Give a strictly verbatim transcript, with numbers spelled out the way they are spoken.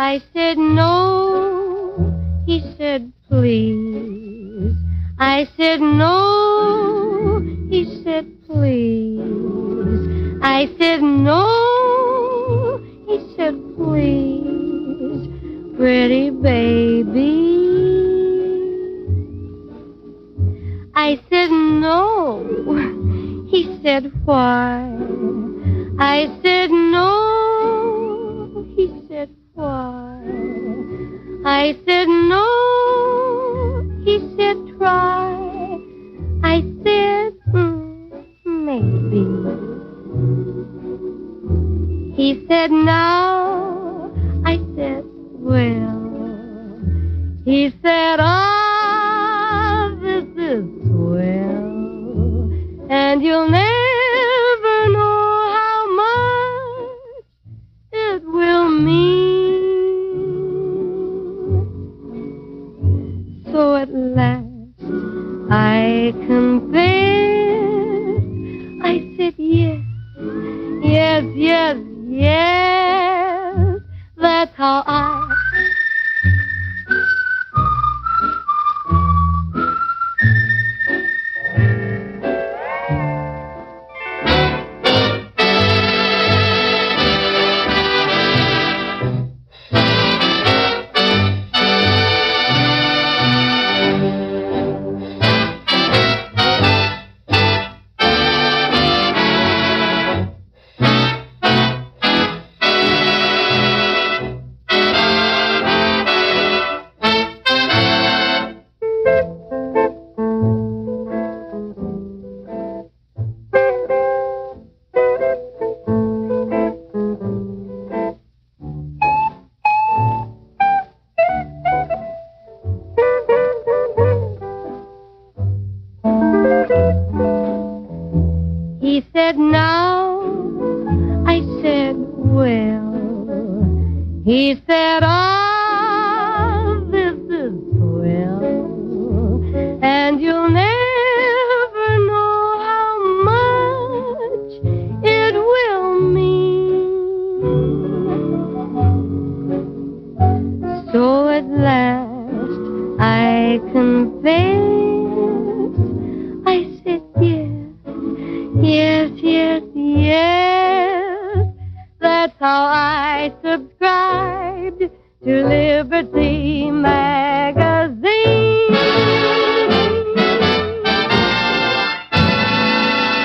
I said no. He said please. I said no. He said please. I said no. He said please. Pretty baby. I said no. He said why? I said no. He said why? I said no. He said try. I said mm, maybe. He said now. I said well. He said ah, this is swell. And you'll never know how much it will mean. So at last I confessed. I said yes, yes, yes, yes. That's how I He said now. I said well. He said ah, this is swell. And you'll never know how much it will mean. So at last I confess. I said yes. Yes, yes, yes, that's how I suppose